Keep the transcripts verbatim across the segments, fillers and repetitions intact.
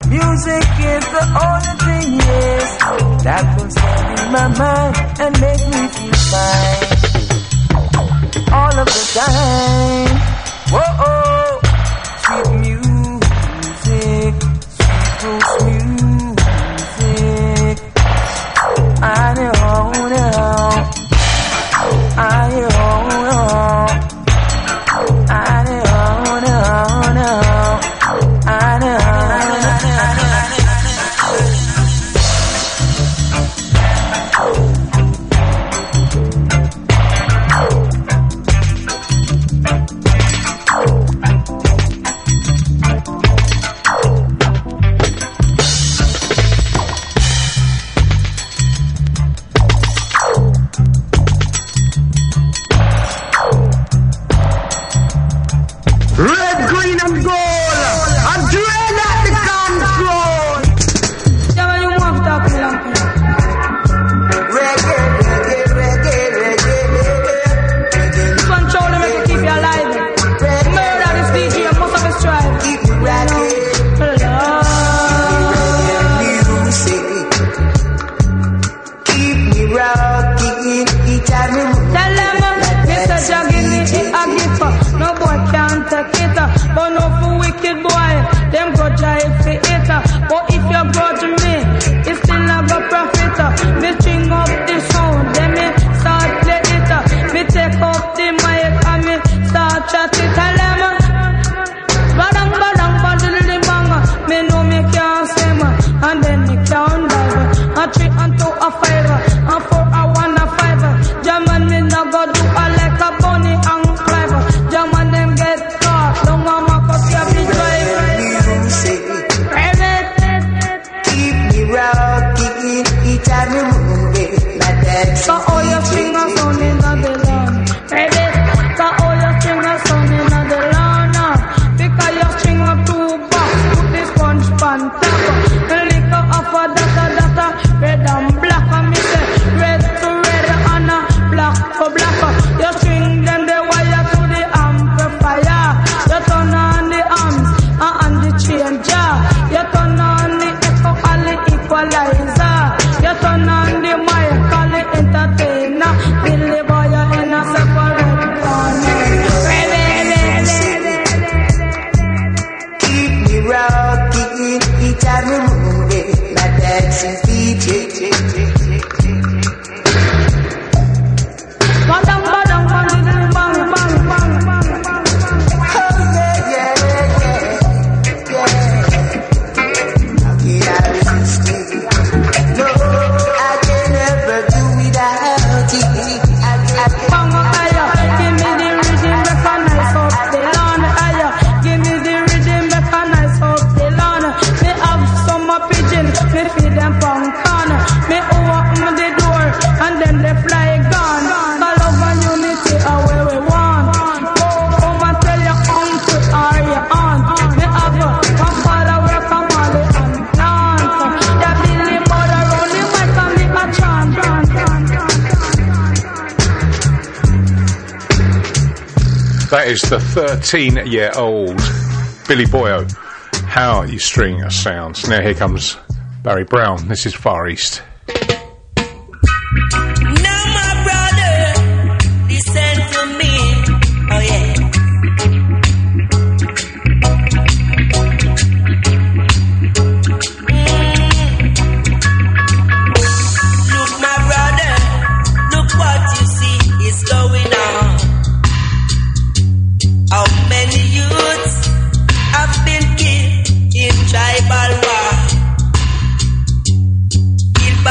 Music is the only thing, yes, that will stand in my mind and make me feel fine all of the time. Whoa, oh, sweet music, sweet roots music. I know, know, I know, know, I know, know, know, I know. That is the thirteen-year-old Billy Boyo. How you string a sound. Now here comes Barry Brown. This is Far East. Tribal war, killed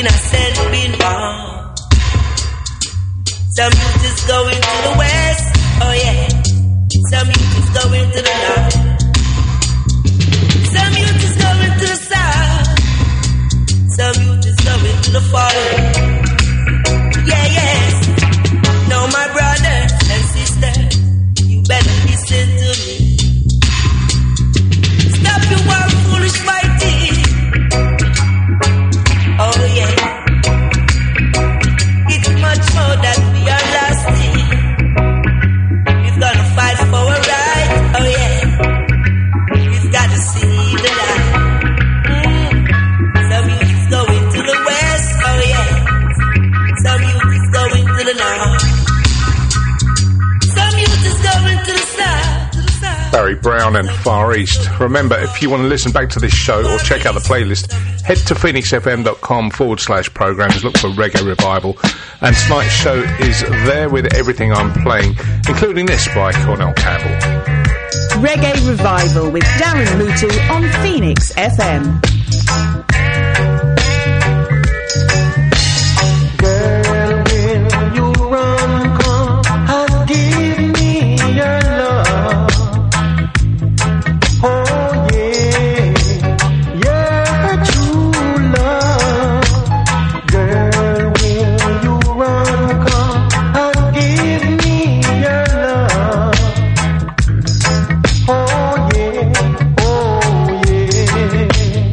in a sense been wrong. Some youth is going to the west, oh yeah. Some youth is going to the north. Some youth is going to the south. Some youth is going to the far. Yeah, yes. Now my brothers and sisters, you better listen to me. Stop your wild foolish fighting. Oh yeah. It's much more that we are lasting. We've gotta fight for a right. Oh yeah. We've gotta see the light. Mm. Some youth is going to the west. Oh yeah. Some youth is going to the north. Some youth is going to the south. To the south. Barry Brown and Far East. Remember, if you want to listen back to this show or check out the playlist, head to phoenixfm.com forward slash programs, look for Reggae Revival, and tonight's show is there with everything I'm playing, including this by Cornell Campbell. Reggae Revival with Darren Mutu on Phoenix F M. Girl, will you run, come and give me your love? Oh yeah, your true love. Girl, will you run, come and give me your love? Oh yeah, oh yeah.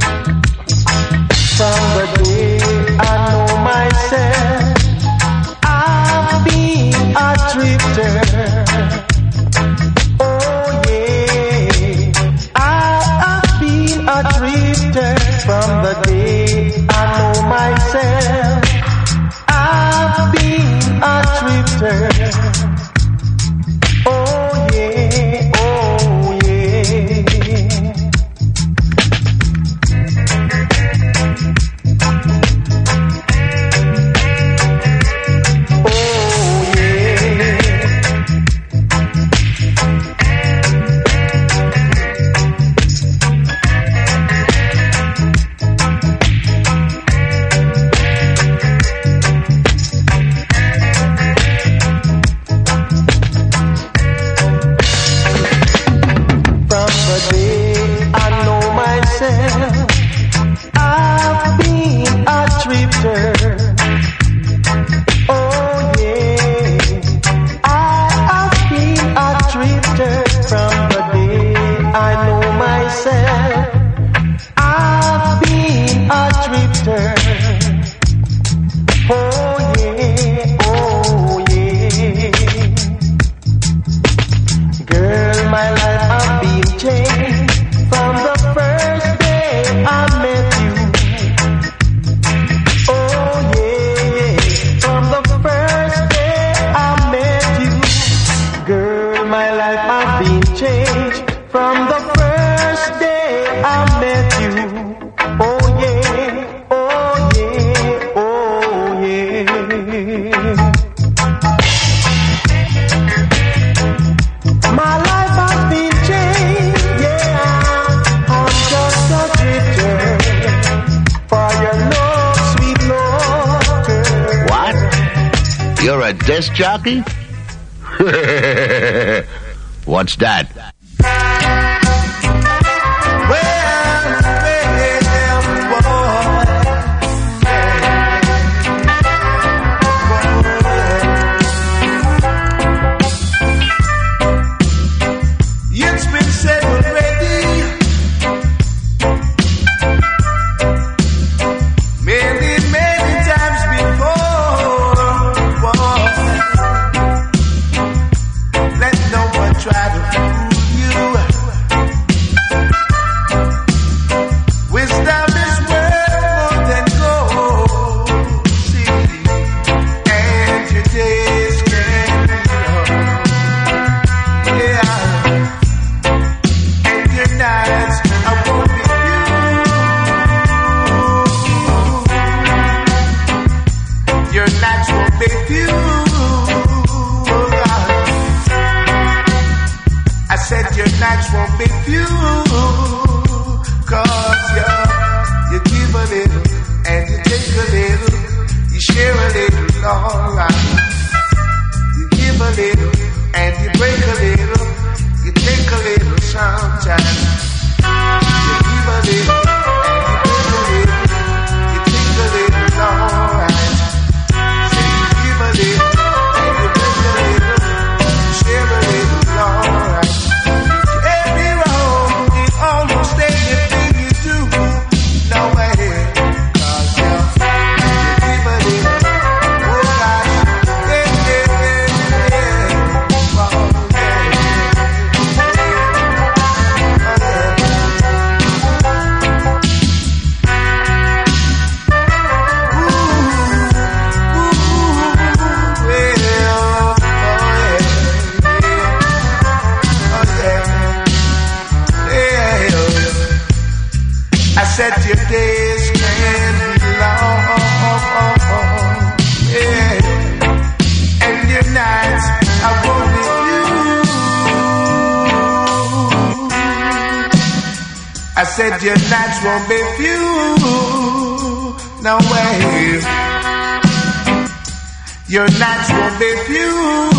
From the day I know myself, I've been a drifter. Oh yeah, I've been a drifter. From the day I know myself, I've been a drifter. Oh yeah, oh yeah. Oh yeah. From the day I know myself, I've been a drifter. Oh yeah, I have been a drifter. From the day I know myself, I've been a drifter. Oh yeah, oh yeah. Girl, my life I've been changed from the first day I met you. Oh yeah, from the first day I met you. Girl, my life I've been changed from the first day I met you. Oh yeah, oh yeah, oh yeah. My life has been changed, yeah. I'm just a drifter for your love, sweet Lord, girl. What? You're a disc jockey? What's that? It's been said already, many, many times before. Let no one try to fool you. Wisdom is worth more than gold. See, and your days can be long. Yeah. Your nights I won't be few. Your nights won't be few. Oh God. I said your nights won't be few. Cause you, you give a little and you take a little. said your nights won't be few. No way. Your nights won't be few.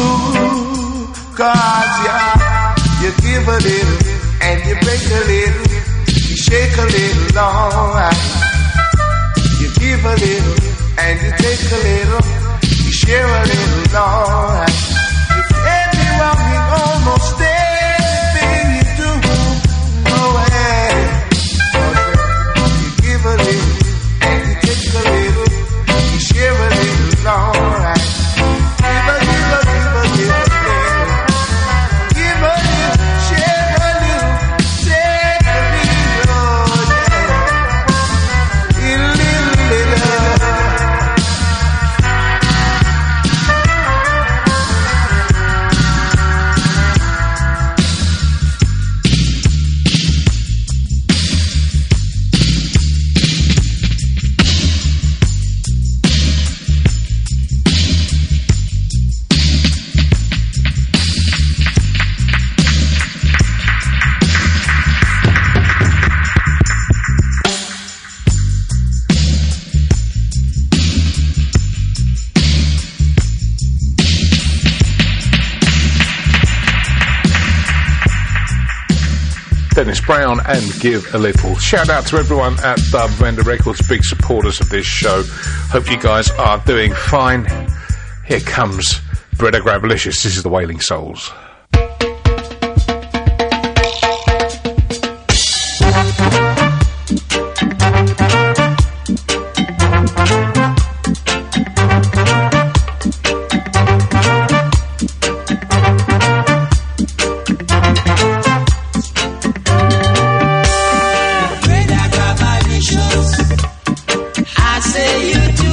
Cause you, you give a little and you break a little. You shake a little long. You give a little and you take a little. You share a little long. You can't be walking almost everything you do. No way. You give a little and you take a little. You share a little long. Give a, give a, give a, give a little. Give a little, share a little, take a little, yeah. Little, little, little. Dennis Brown and Give a Little. Shout out to everyone at Dub Vendor Records, big supporters of this show. Hope you guys are doing fine. Here comes Brother Gravelicious. This is the Wailing Souls.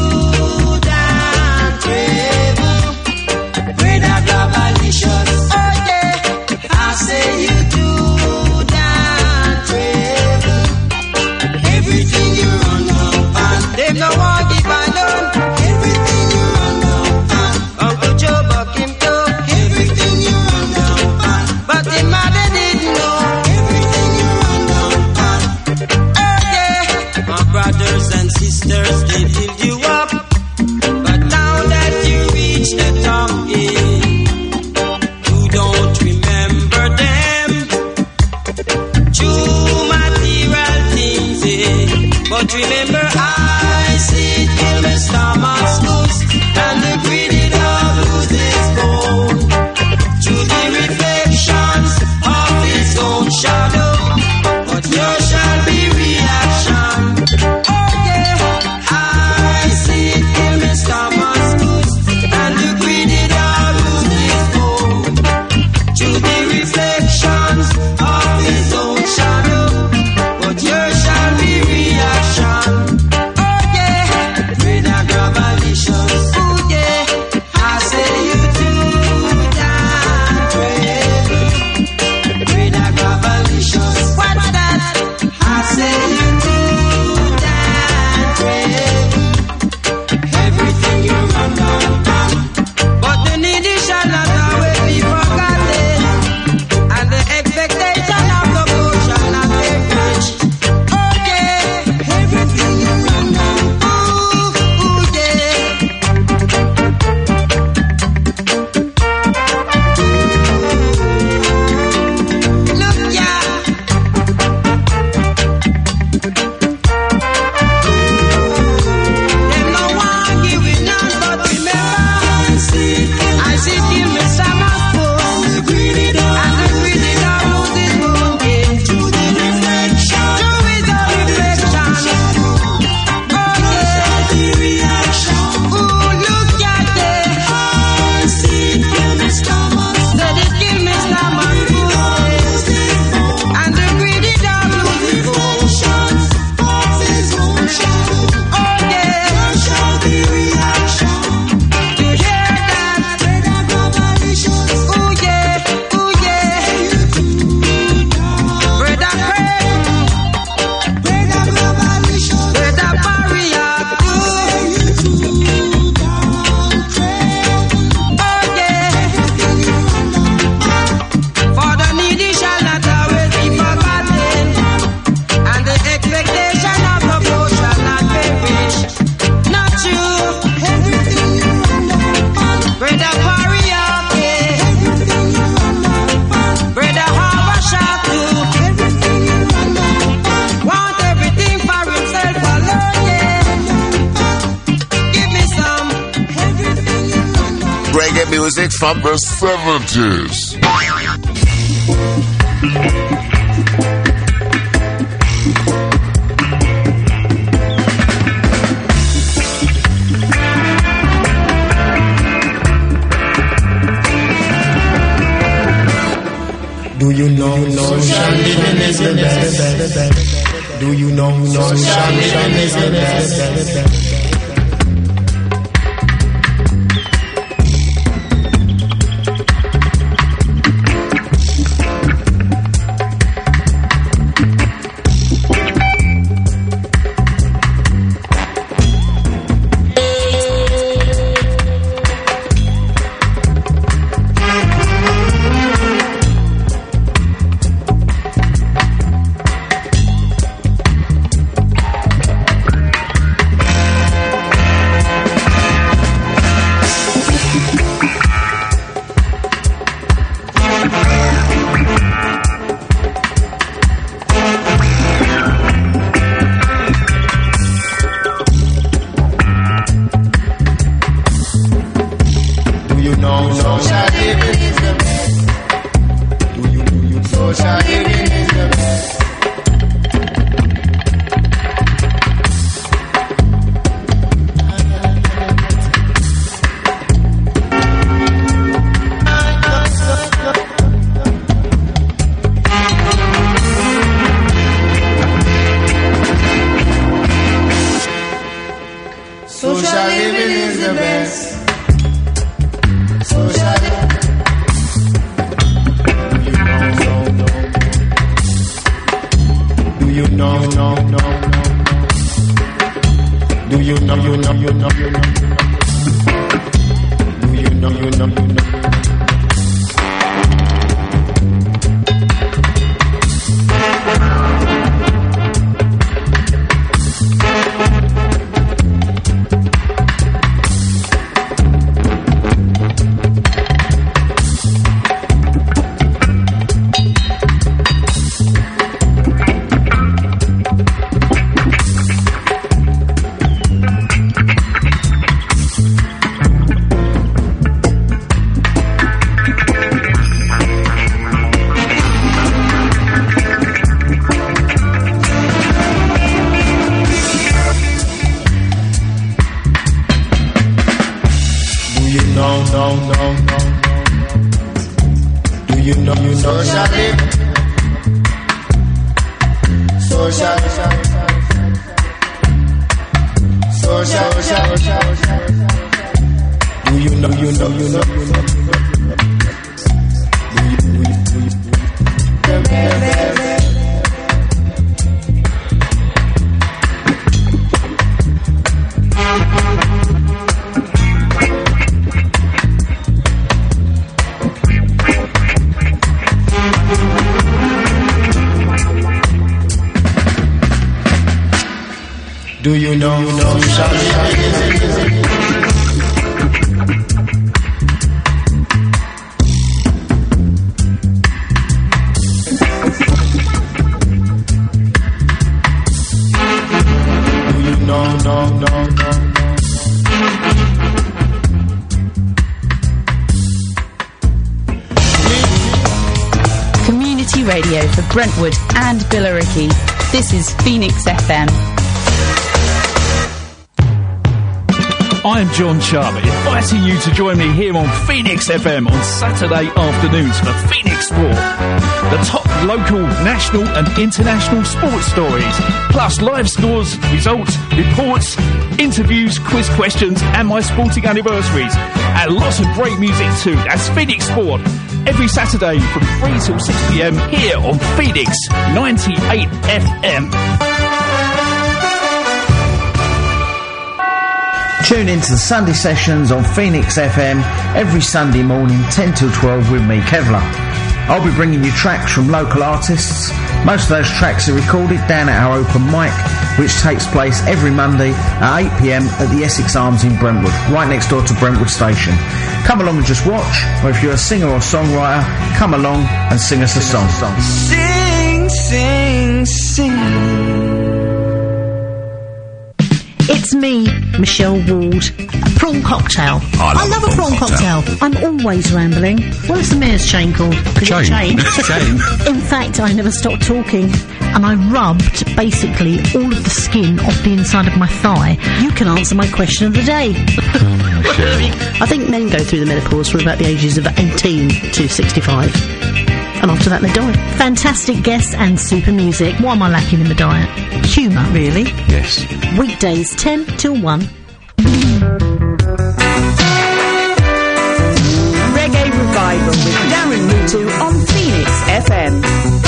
Oh music from the seventies. Do you know social living is the best? Do you know social living is the best? Do you know, you know, no, no, no, no. Community radio for Brentwood and Billericay. This is Phoenix F M. I'm John Sharp, inviting you to join me here on Phoenix F M on Saturday afternoons for Phoenix Sport. The top local, national and international sports stories, plus live scores, results, reports, interviews, quiz questions and my sporting anniversaries. And lots of great music too. That's Phoenix Sport. Every Saturday from three till six p m here on Phoenix ninety-eight F M. Tune in to the Sunday sessions on Phoenix F M every Sunday morning, ten till twelve with me, Kevlar. I'll be bringing you tracks from local artists. Most of those tracks are recorded down at our open mic, which takes place every Monday at eight p m at the Essex Arms in Brentwood, right next door to Brentwood Station. Come along and just watch, or if you're a singer or songwriter, come along and sing us a song. Sing, sing, sing. It's me, Michelle Ward. A prawn cocktail. I love, I love a a prawn prawn cocktail. I'm always rambling. What's the mayor's chain called? Is it Chain. It's chain. In fact, I never stopped talking. And I rubbed, basically, all of the skin off the inside of my thigh. You can answer my question of the day. Oh, I think men go through the menopause from about the ages of eighteen to sixty-five. And after that they die. Fantastic guests and super music. What am I lacking in the diet? Humour, really. Yes. Weekdays ten till one. Reggae Revival with Darren Mutu on Phoenix F M.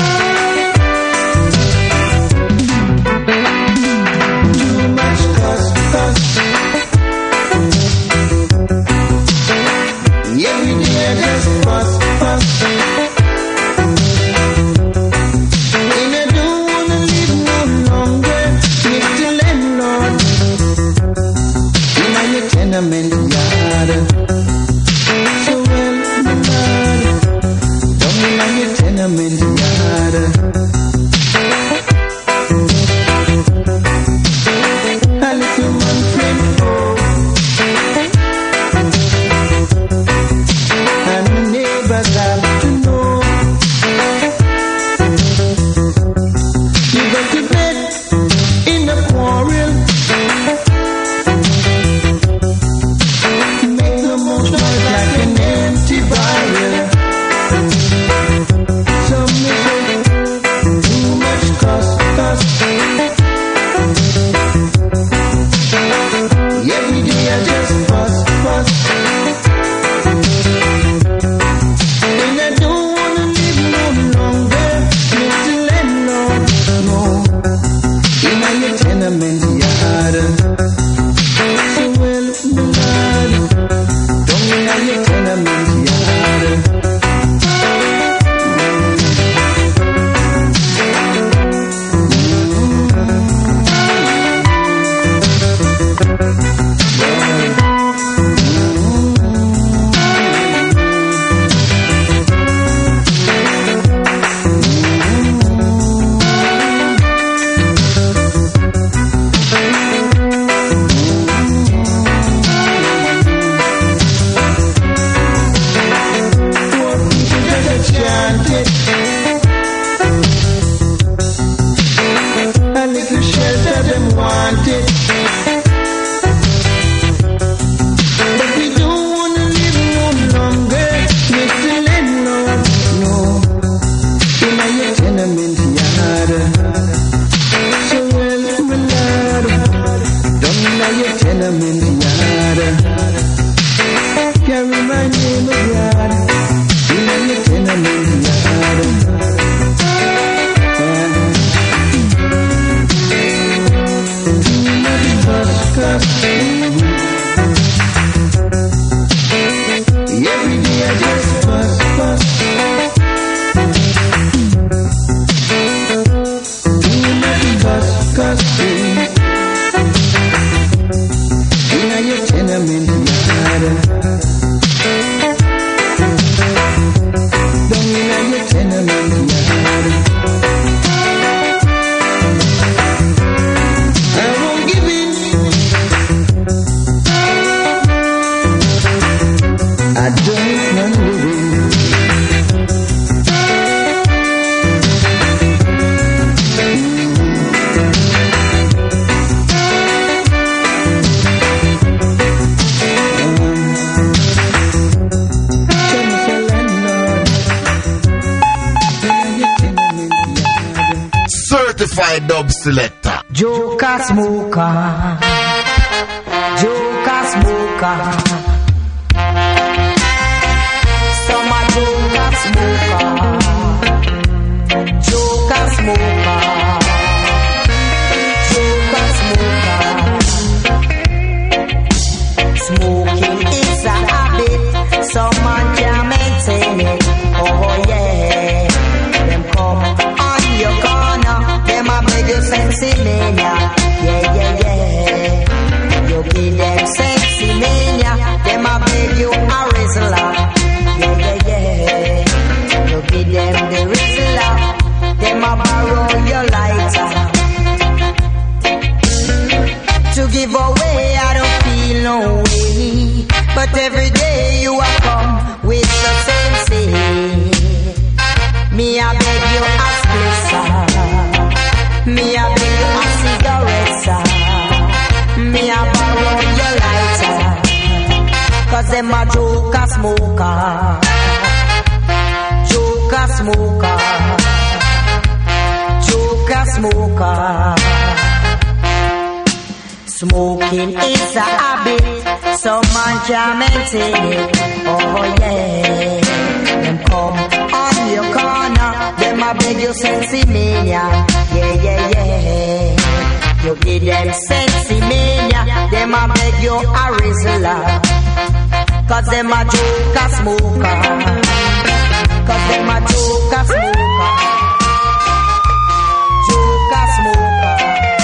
Certified dub selector. Joker smoker. Joker smoker. Summer joker smoker. Joker smoker. Joker smoker. Smoking is a habit. Some man can maintain it. Oh yeah. Them come on your corner. Them a beg you sexy mania. Yeah, yeah, yeah. You give them sexy mania. Them a beg you a rizzler. Yeah, yeah, yeah. You give them the rizzler. Them a borrow But every day you are come with the same sin. Me I beg you a split, sir. Me I beg you a cigarette, sir. Me I borrow your lighter. Cause them a joker smoker. Joker smoker. Joker smoker. Smoking is a habit, some man can't maintain it. Oh yeah, them come on your corner, them a beg you sensi mania. Yeah yeah yeah, you give them sensi mania, them a beg you a rizzler. Cause them a joker smoker, cause them a joker smoker, joker smoker.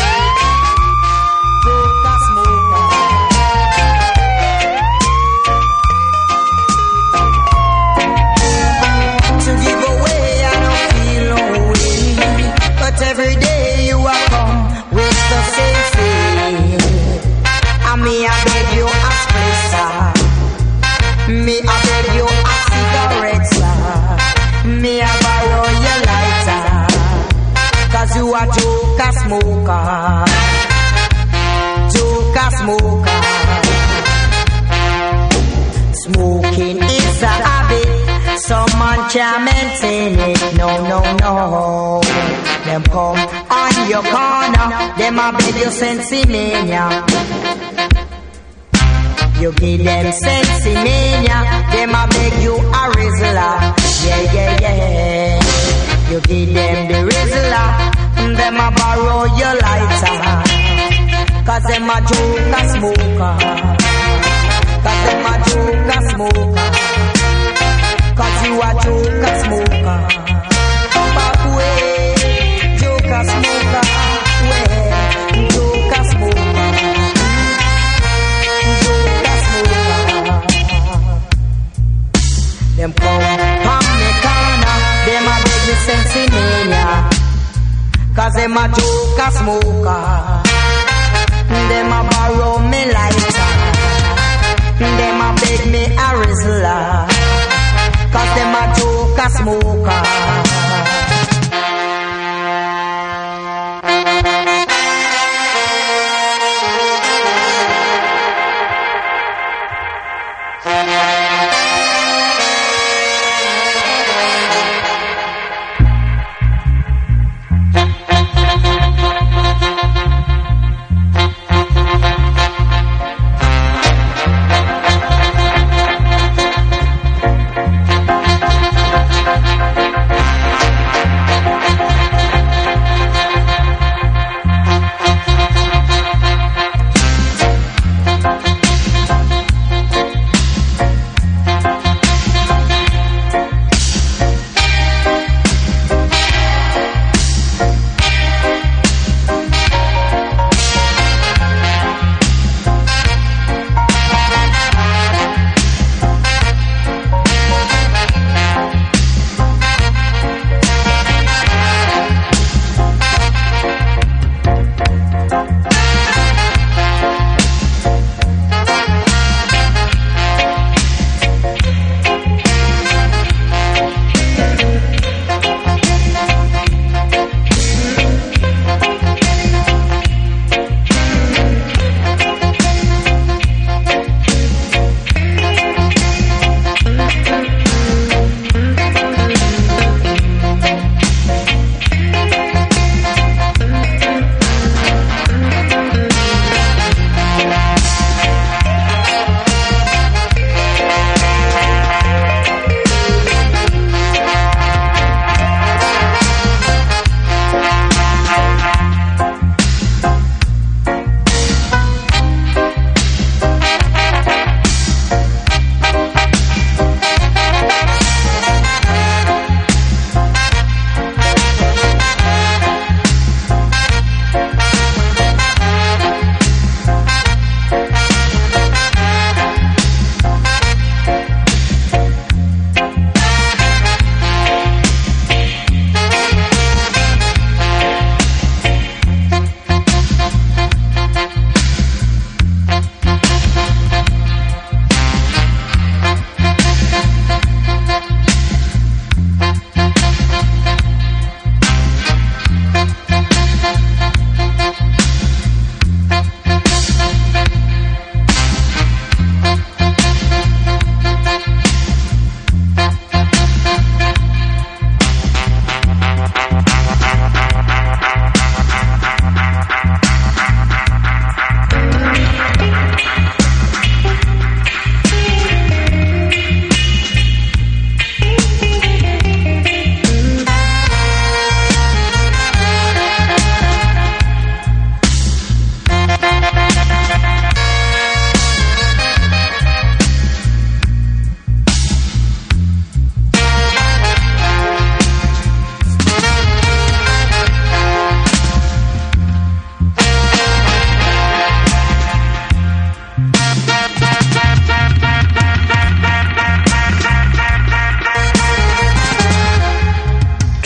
Every day you are come with the same thing. And me I beg you a split, sir. Me I beg you a cigarette, sir. Me I borrow your lighter. Cause you are joker smoker. Joker smoker. Smoking is a habit, some man can't maintain it. No, no, no. Them come on your corner, them a beg you sensi mania. You give them sensi mania, them a beg you a rizzler. Yeah, yeah, yeah. You give them the rizzler, them a borrow your lighter. Cause them a joker smoker. Cause them a joker smoker. Cause you a joker smoker. Come back way. Joker smoker, well, joker smoker, joker smoker. Them come from the corner, them a beg me sensi mania. Cause them a joker smoker, them a borrow me lighter, them a beg me a rizzler. Cause them a joker smoker.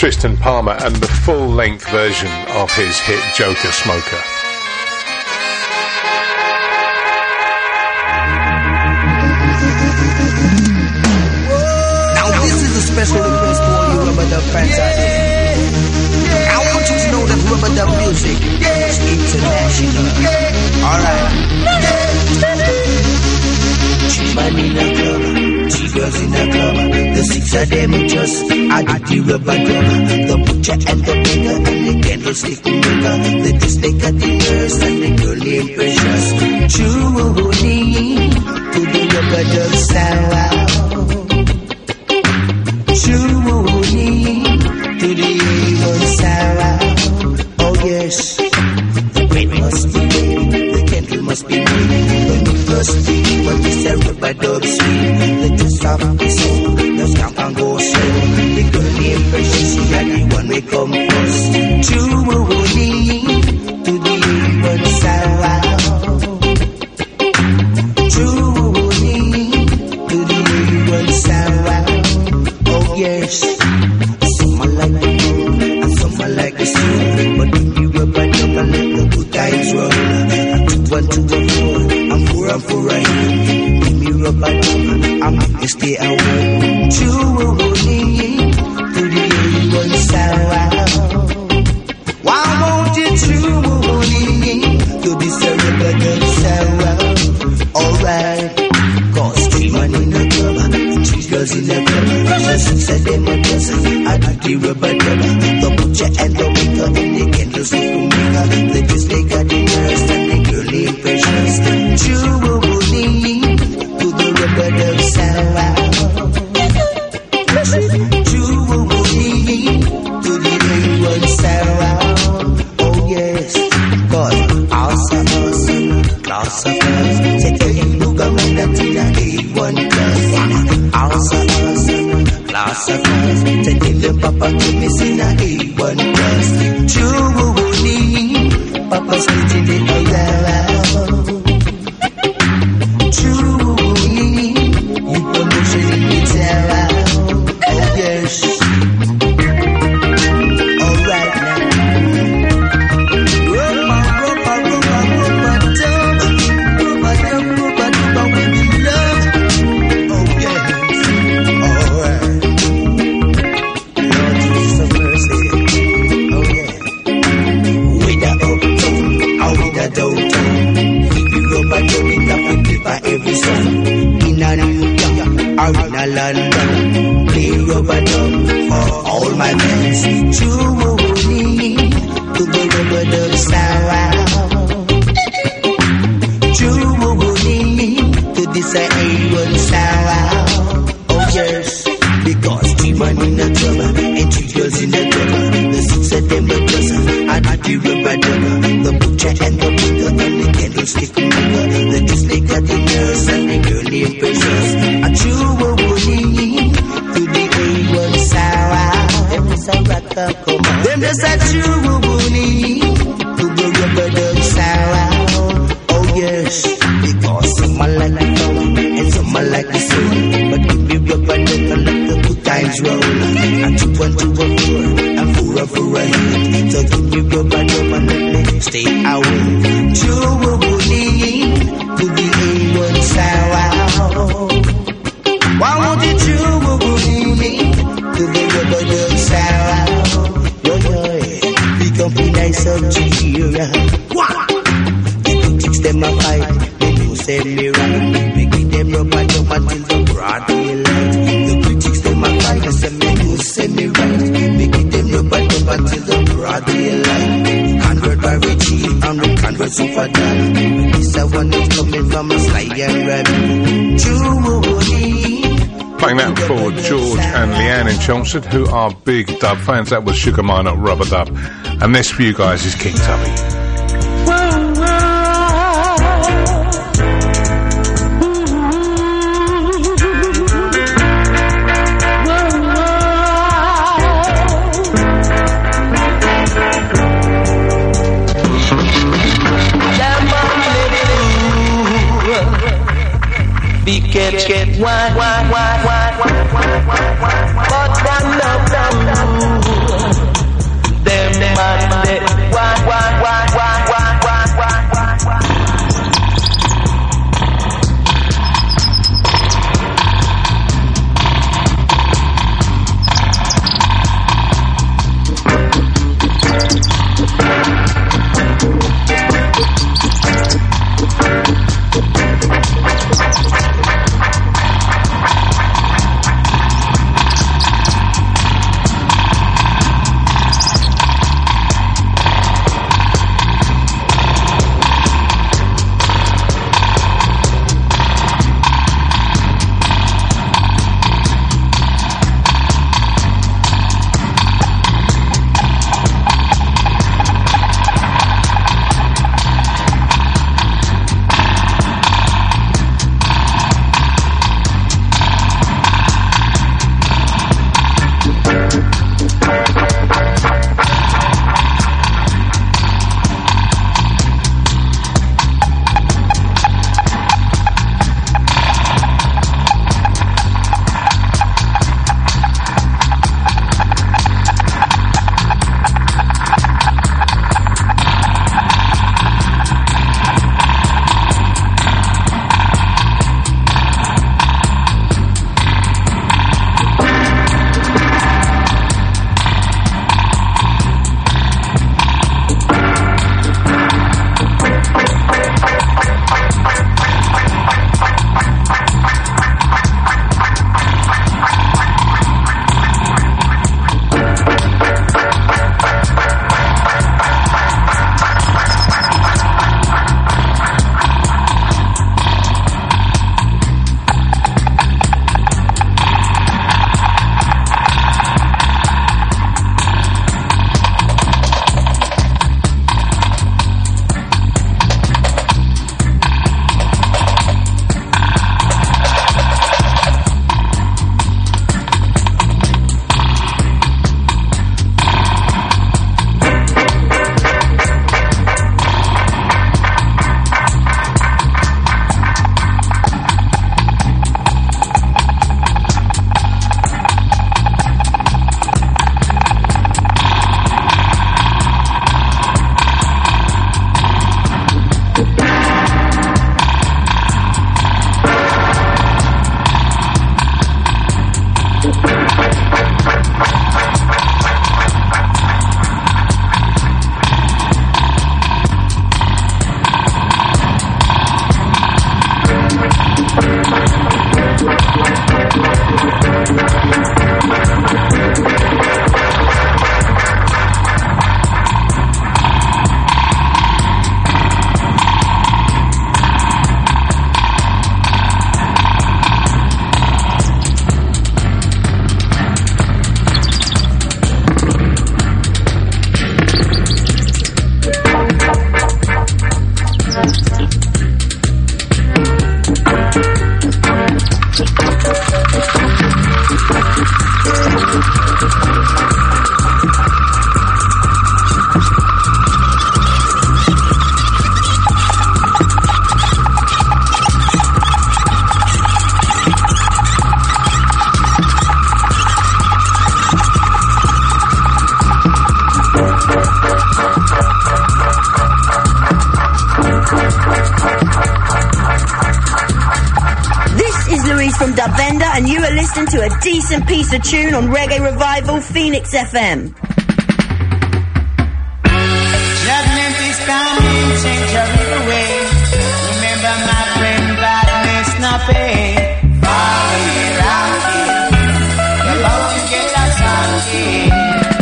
Tristan Palmer and the full-length version of his hit Joker Smoker. Now this is a special request for all you Rubber Dub fans out there. I want you to know that Rubber Dub music is international. Alright. Three man in a club, three girls in a club. The six of them just add the rubber dub. The butcher and the baker and the candlestick maker. The disney got the nurse and the girl named Precious. Truly to the rubber dub sound. Truly to the evil sound. Oh yes, the bread must be made, the candle must be made. When the first thing, when we say rubber dub sweet, the twist of the soul, the scamp and go slow. The girl named Precious, she got the one we come first. Truly to the evil sound. Truly to the evil sound. Oh yes, some are like the moon and some are like the sun. But if you rubber dub and let the good times roll, and two one two and four and four and four right. Give me rubber dub and make me stay away. Truly to the one sound. Why won't you truly to this rubber dub sound? Alright, cause three man in the club, three girls in the club. The six of them are just I do the rubber dub. The butcher and the baker and the candlestick maker. The disney got the nurse and the girl named Precious. Truly to the rubber dub sound. Truly to the one sound. Oh yes, cause awesome, awesome, class of us. Take a look at my Latina A one class. Awesome, awesome, class of us. Take the papa to me in a A one class. Truly, papa's getting it around. Truly, you promotion it around. Oh yes. Alright now. Rubber, rubber, rubber, rubber dub. Rubber dub, rubber dub with the love. Oh yes. Alright. Lord Jesus have mercy. Oh yeah. With the uptown, or with the downtown. If you rubber dub it up and play by every song. In a New York or in a London. Play rubber dub for all my friends. Truly to the rubber dub sound. Truly to this A one sound. Oh yes, because three man in the club and three girls in the club. The six of them are just I do the rubber dub. The butcher and the baker and the candlestick maker. The disney got the nurse and the girl named Precious. A truly to the A one sound. Them just a rock up, come on. Them just a truly to the rubber dub sound. Oh yes, because some are like the dog and some are like the soul. But if you rubber dub and let the good times roll, and two one two and four and four and four right. So give me rubber dub and let me stay away. Truly to the A one sound. Why won't you truly to the rubber dub sound? Yo yo, we come be nice up to here. What? The critics them a fight, they do say me right. We give them rubber dub until the broad daylight. The critics them a fight, they say me do say me right. We give them rubber dub until the broad daylight. Hundred by Richie, hundred hundred super dog. This a one that's coming from a sly and rabbit. Truly. Playing that for George and Leanne in Chelmsford, who are big dub fans. That was Sugar Minott Rubber Dub. And this for you guys is King Tubby. Be get get one one one one one one one but one love them them Monday. One, one, one, one, one, one, one, one, one. from Davenda, and you are listening to a decent piece of tune on Reggae Revival Phoenix F M. Judgment is coming, change your little way. Remember my friend, badness, not pain. Follow me around here. You're about to get a song.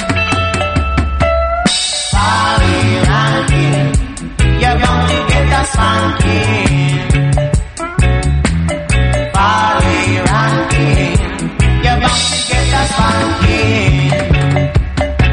Follow me around here. You're about to get a song. Follow me around here. You're about to get a song.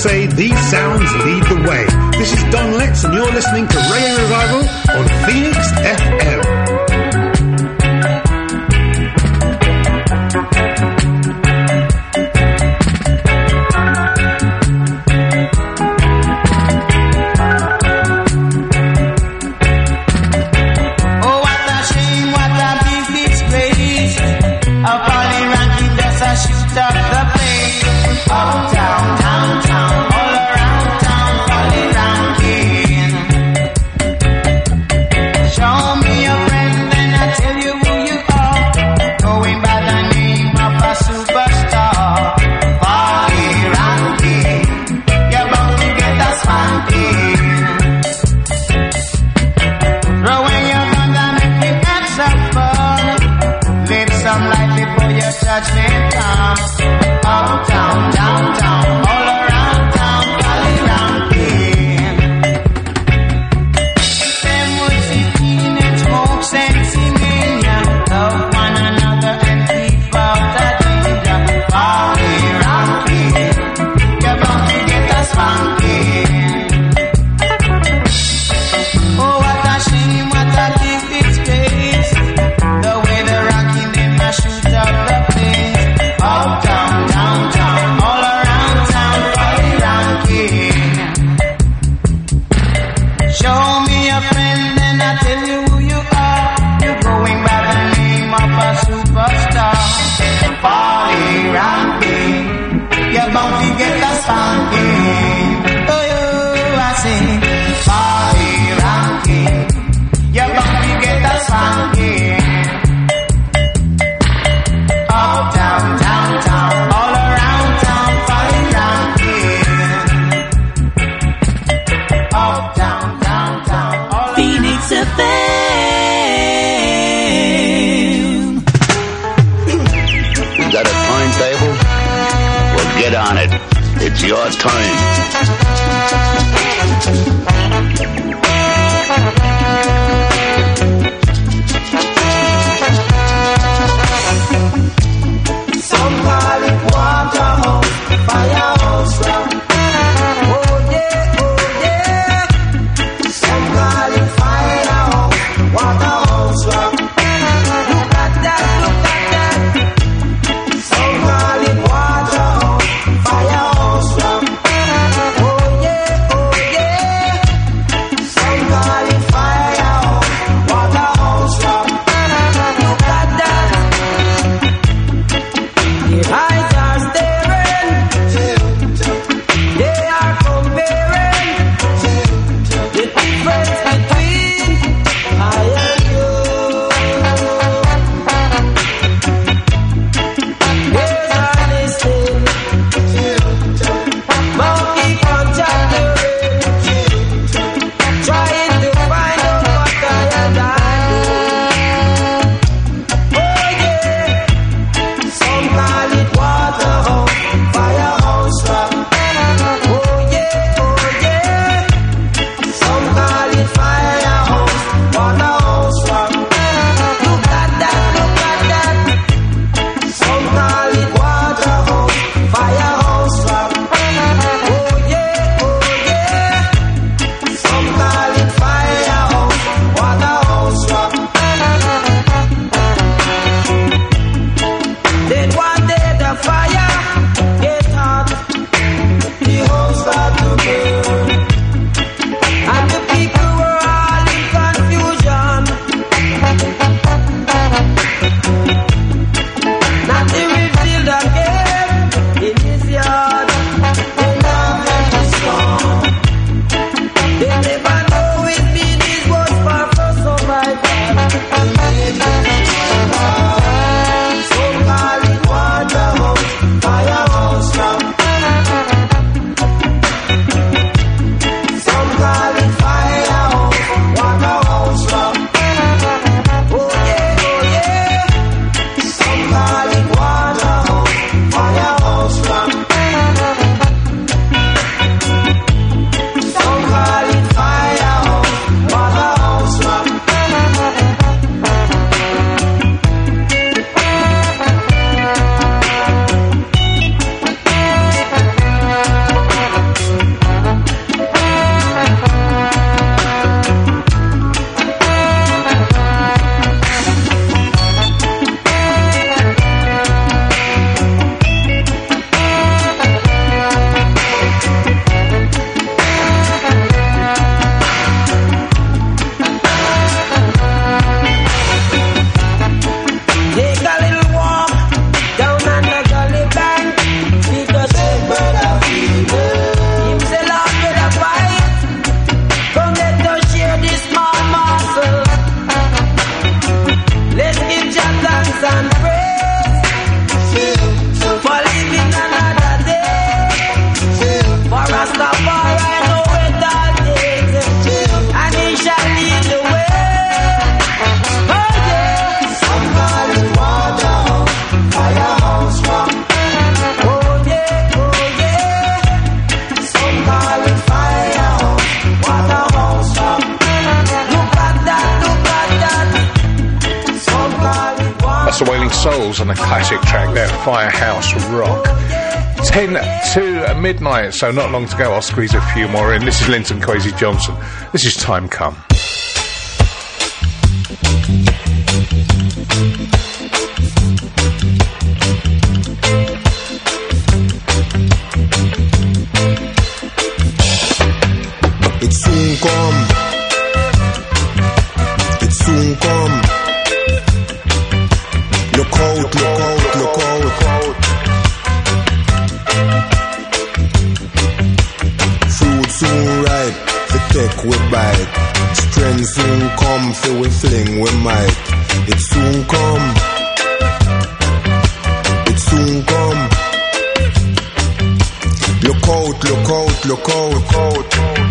say these sounds lead the way. This is Don Letts and you're listening to Reggae Revival on Phoenix F M. Oh Souls on a classic track there, Firehouse Rock. ten to midnight, so not long to go. I'll squeeze a few more in. This is Linton Kwesi Johnson. This is Time Come. It soon come. It soon come. Look out, look out, look out. Fruit soon ripe, fi take we bite. Strength soon come, fi we fling we might. It soon come. It soon come. Look out, look out, look out, look out.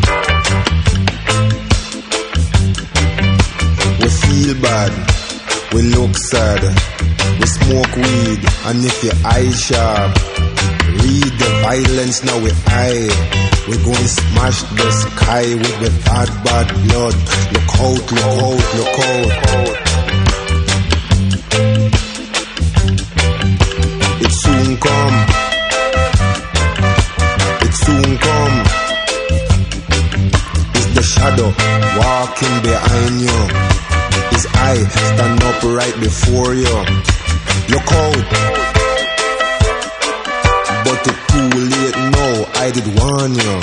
We feel bad, we look sad, we smoke weed, and if your eye sharp, read the violence now we eye. We going smash the sky with the bad, bad blood. Look out, look out, look out. It soon come. It soon come. It's the shadow walking behind you. His eye stand up right before you. Look out. But it's too late now, I did warn you.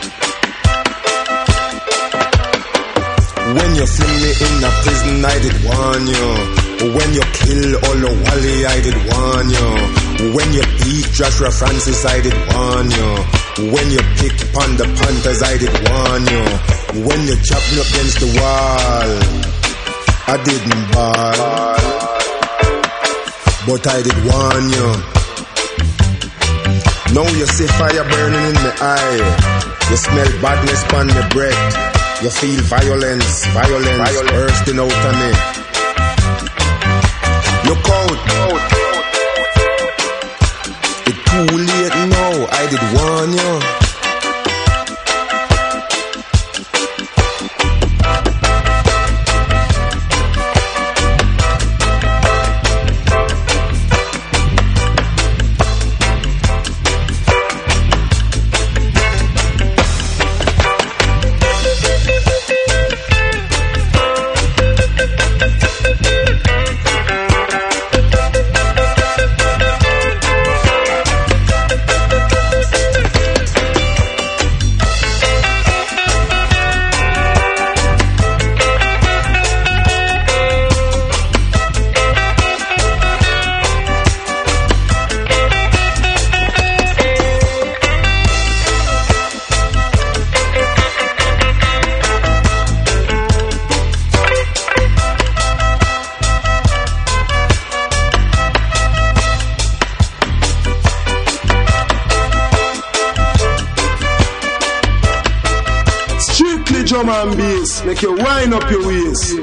When you fling me in a prison, I did warn you. When you kill Olo Wally, I did warn you. When you beat Joshua Francis, I did warn you. When you pick on the Panthers, I did warn you. When you chop me up against the wall, I didn't ball, but I did warn you. Now you see fire burning in my eye. You smell badness on my breath. You feel violence, violence, violence bursting out of me. Look out. It's too late now, I did warn you. Drum and bass, make you wind up your waist.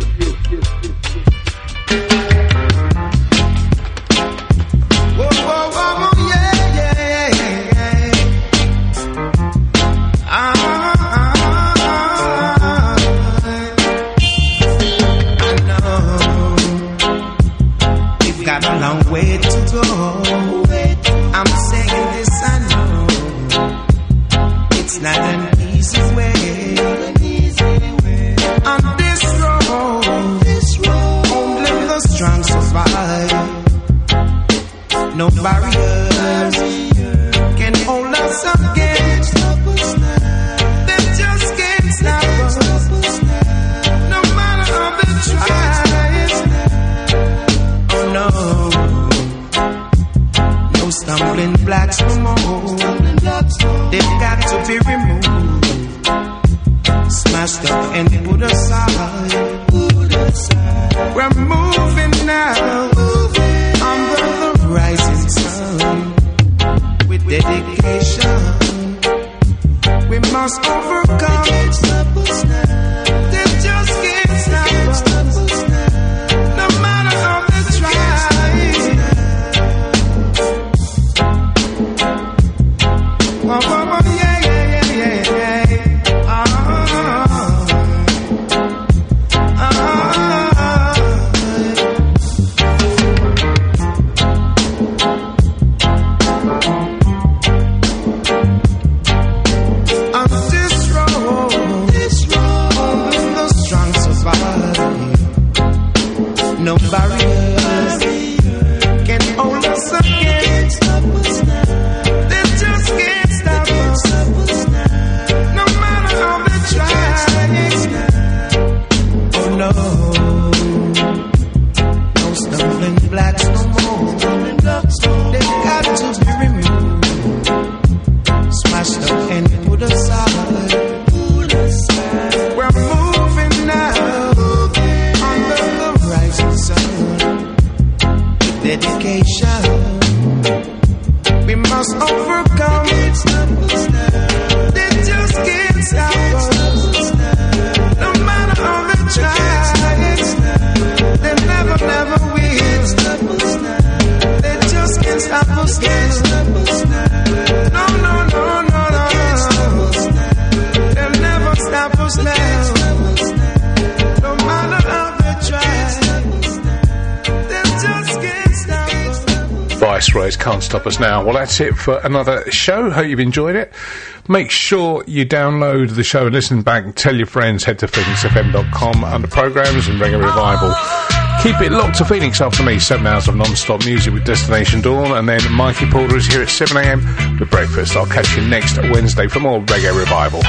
Ice Rays, Can't Stop Us Now. Well, that's it for another show. Hope you've enjoyed it. Make sure you download the show and listen back and tell your friends. Head to phoenix f m dot com under programmes and Reggae Revival. Keep it locked to Phoenix after me, seven hours of non-stop music with Destination Dawn, and then Mikey Porter is here at seven a m with breakfast. I'll catch you next Wednesday for more Reggae Revival.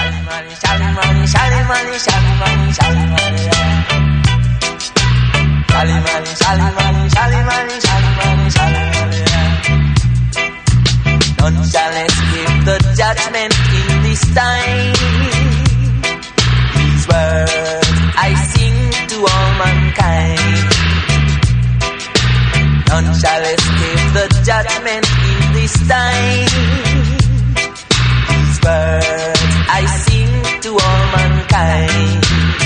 None shall escape the judgment in this time. These words I sing to all mankind. None shall escape the judgment in this time. These words I sing to all mankind.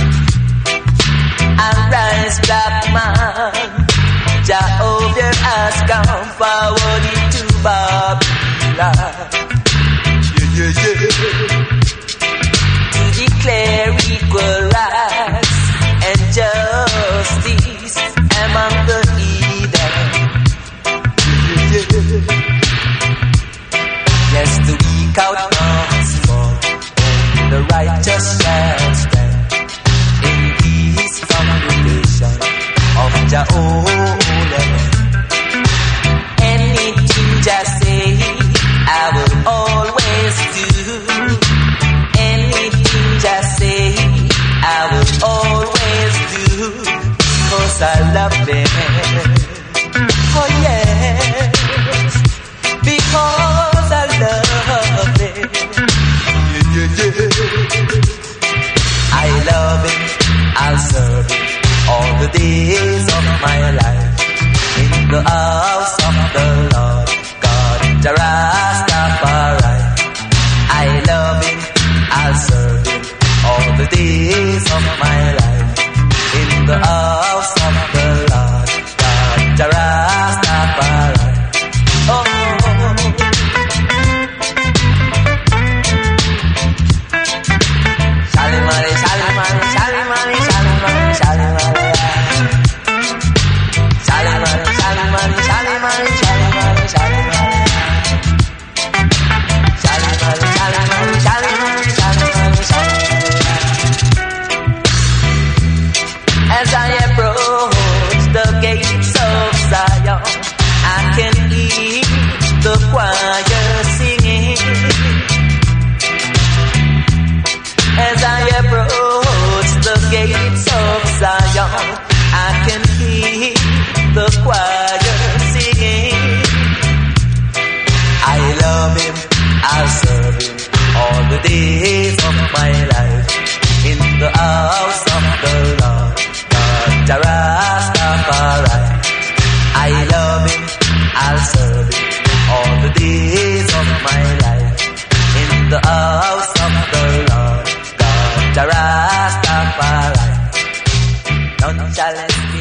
Arise, black man, Jehovah has come forward into Babylon. Yeah, yeah, yeah. To declare equal rights and justice among the heathen. Yeah, yeah, yeah. Yes, the weak outcomes fall, only the righteous shall stand. In this congregation of Jehovah, anything just say, I will always do. Anything just say, I will always do, because I love them. Oh yes, because I love them. Yeah, yeah, yeah. I love him, I'll serve him all the days of my life. In the house of the Lord God, the Rastafari. I love him, I'll serve him all the days of my life. In the house of the Lord God, the Rastafari. Oh, Shalimari